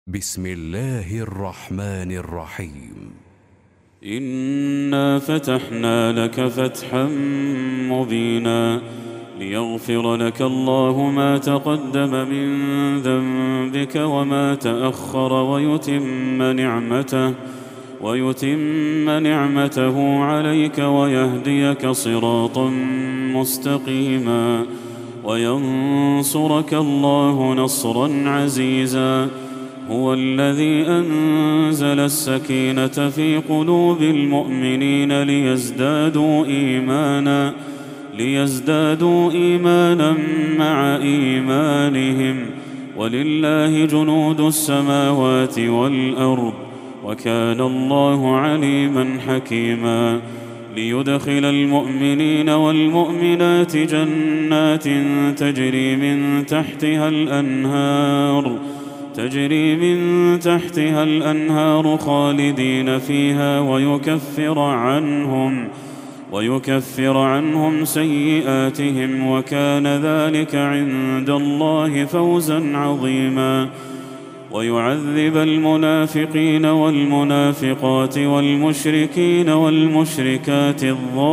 بسم الله الرحمن الرحيم. إنا فتحنا لك فتحا مبينا ليغفر لك الله ما تقدم من ذنبك وما تأخر ويتم نعمته عليك ويهديك صراطا مستقيما وينصرك الله نصرا عزيزا. هو الذي أنزل السكينة في قلوب المؤمنين ليزدادوا إيمانا مع إيمانهم، ولله جنود السماوات والأرض، وكان الله عليما حكيما. ليدخل المؤمنين والمؤمنات جنات تجري من تحتها الأنهار خالدين فيها ويكفر عنهم سيئاتهم، وكان ذلك عند الله فوزا عظيما. ويعذب المنافقين والمنافقات والمشركين والمشركات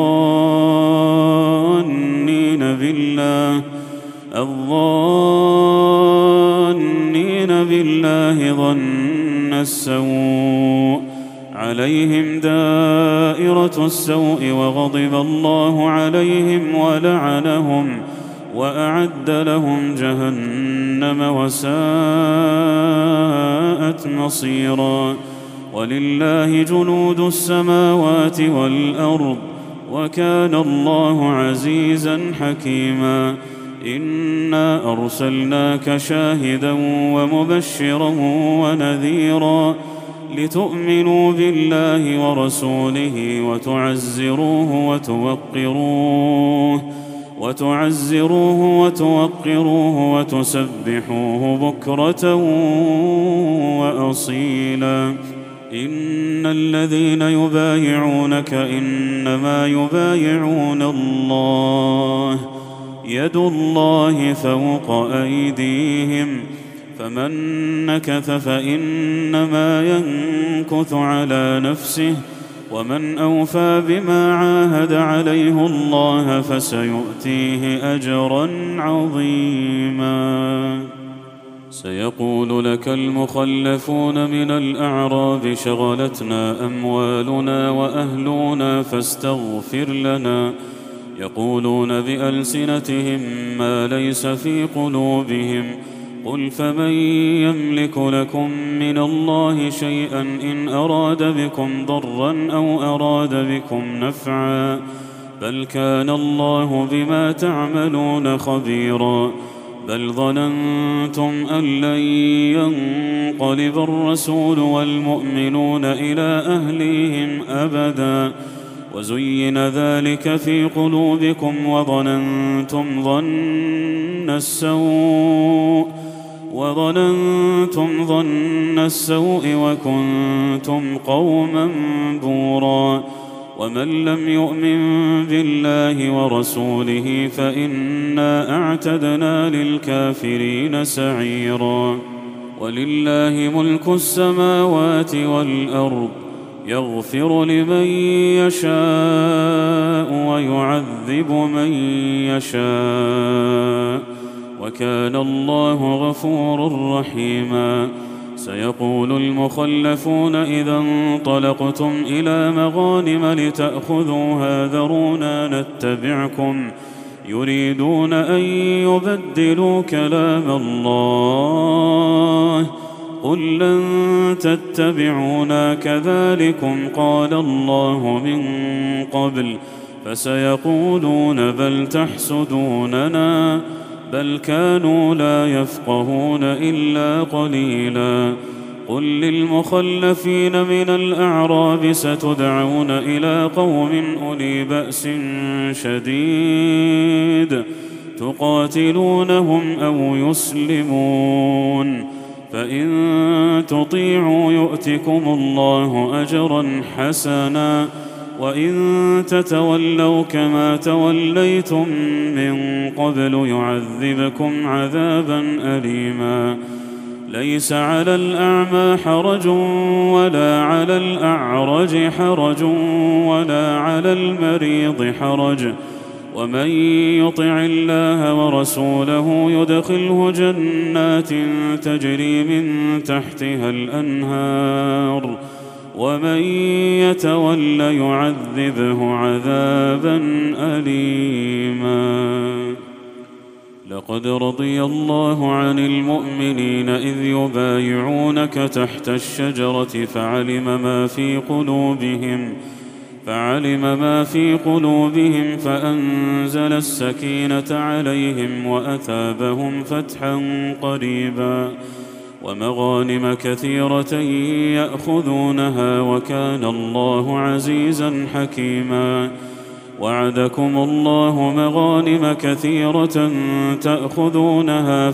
الظانين بالله ظن السوء، عليهم دائرة السوء، وغضب الله عليهم ولعنهم وأعد لهم جهنم وساءت مصيرا. ولله جنود السماوات والأرض، وكان الله عزيزا حكيما. إنا أرسلناك شاهدا ومبشرا ونذيرا لتؤمنوا بالله ورسوله وتعزروه وتوقروه وتسبحوه بكرة وأصيلا. إن الذين يبايعونك إنما يبايعون الله، يد الله فوق أيديهم، فمن نكث فإنما ينكث على نفسه، ومن أوفى بما عاهد عليه الله فسيؤتيه أجرا عظيما. سيقول لك المخلفون من الأعراب شغلتنا أموالنا وأهلنا فاستغفر لنا، يقولون بألسنتهم ما ليس في قلوبهم، قل فمن يملك لكم من الله شيئا إن أراد بكم ضرا أو أراد بكم نفعا، بل كان الله بما تعملون خبيرا. بل ظننتم أن لن ينقلب الرسول والمؤمنون إلى أهليهم أبدا، وزين ذلك في قلوبكم وظننتم ظن السوء وكنتم قوما بورا. ومن لم يؤمن بالله ورسوله فإنا أعتدنا للكافرين سعيرا. ولله ملك السماوات والأرض، يغفر لمن يشاء ويعذب من يشاء، وكان الله غفورا رحيما. سيقول المخلفون إذا انطلقتم إلى مغانم لتأخذوها ذرونا نتبعكم، يريدون أن يبدلوا كلام الله، قل لن تتبعونا كذلكم قال الله من قبل، فسيقولون بل تحسدوننا، بل كانوا لا يفقهون إلا قليلا. قل للمخلفين من الأعراب ستدعون إلى قوم أولي بأس شديد تقاتلونهم أو يسلمون، فإن تطيعوا يؤتكم الله أجرا حسنا، وإن تتولوا كما توليتم من قبل يعذبكم عذابا أليما. ليس على الأعمى حرج ولا على الأعرج حرج ولا على المريض حرج، ومن يطع الله ورسوله يدخله جنات تجري من تحتها الأنهار، ومن يتول يعذبه عذابا أليما. لقد رضي الله عن المؤمنين إذ يبايعونك تحت الشجرة فعلم ما في قلوبهم فأنزل السكينة عليهم وأثابهم فتحا قريبا ومغانم كثيرة يأخذونها وكان الله عزيزا حكيما. وعدكم الله مغانم كثيرة تأخذونها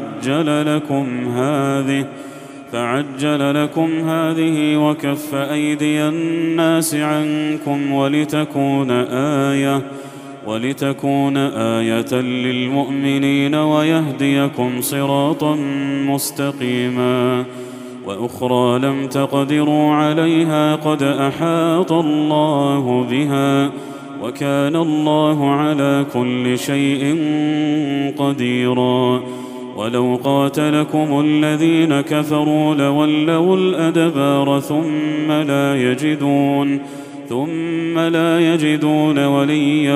فعجل لكم هذه وكف أيدي الناس عنكم ولتكون آية للمؤمنين ويهديكم صراطا مستقيما. وأخرى لم تقدروا عليها قد أحاط الله بها وكان الله على كل شيء قديرا. ولو قاتلكم الذين كفروا لولوا الأدبار ثم لا يجدون وليا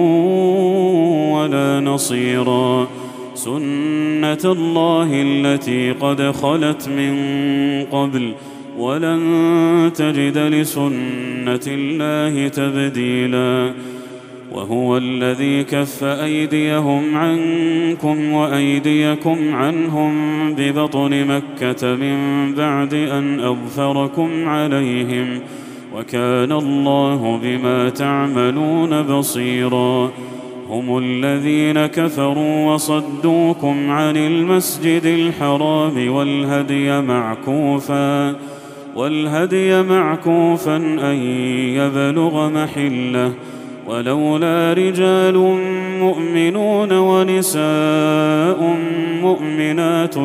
ولا نصيرا. سنة الله التي قد خلت من قبل ولن تجد لسنة الله تبديلا. وهو الذي كف أيديهم عنكم وأيديكم عنهم ببطن مكة من بعد أن أظفركم عليهم وكان الله بما تعملون بصيرا. هم الذين كفروا وصدوكم عن المسجد الحرام والهدي معكوفا أن يبلغ محله ولولا رجال مؤمنون ونساء مؤمنات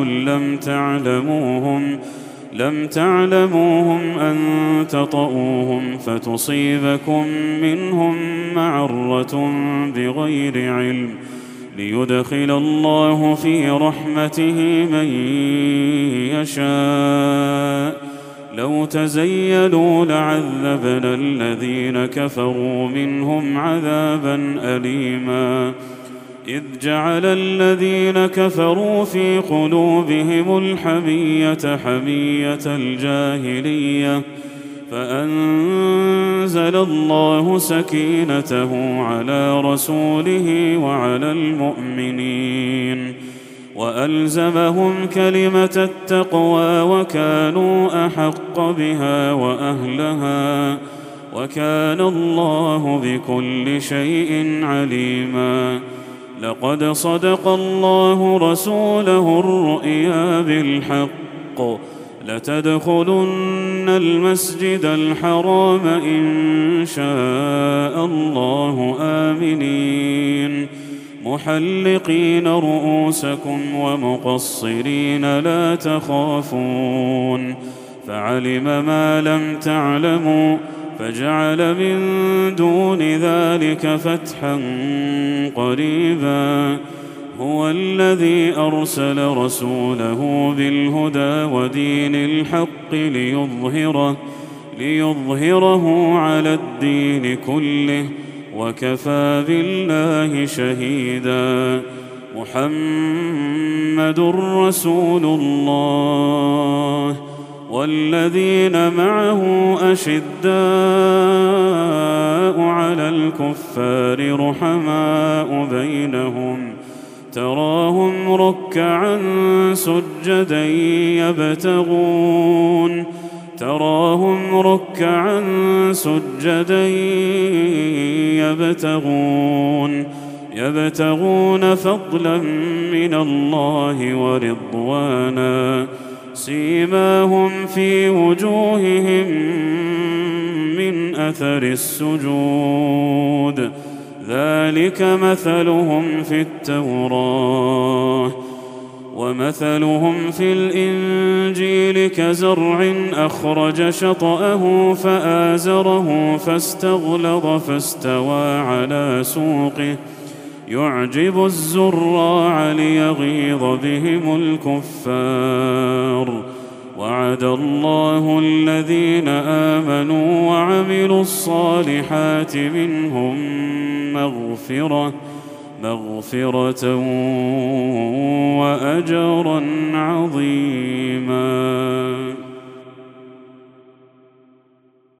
لم تعلموهم أن تطؤوهم فتصيبكم منهم معرة بغير علم ليدخل الله في رحمته من يشاء. لو تزيلوا لعذبنا الذين كفروا منهم عذابا أليما. إذ جعل الذين كفروا في قلوبهم الحمية حمية الجاهلية فأنزل الله سكينته على رسوله وعلى المؤمنين وألزمهم كلمة التقوى وكانوا أحق بها وأهلها وكان الله بكل شيء عليما. لقد صدق الله رسوله الرؤيا بالحق لتدخلن المسجد الحرام إن شاء الله آمنين محلقين رؤوسكم ومقصرين لا تخافون فعلم ما لم تعلموا فجعل من دون ذلك فتحا قريبا. هو الذي أرسل رسوله بالهدى ودين الحق ليظهره على الدين كله وكفى بالله شهيدا. محمد رسول الله والذين معه أشداء على الكفار رحماء بينهم تراهم ركعا سجدا يبتغون فضلا من الله ورضوانا سيماهم في وجوههم من أثر السجود ذلك مثلهم في التوراة ومثلهم في الإنجيل كزرع أخرج شطأه فآزره فاستغلظ فاستوى على سوقه يعجب الزراع ليغيظ بهم الكفار. وعد الله الذين آمنوا وعملوا الصالحات منهم مغفرة وأجرا عظيما.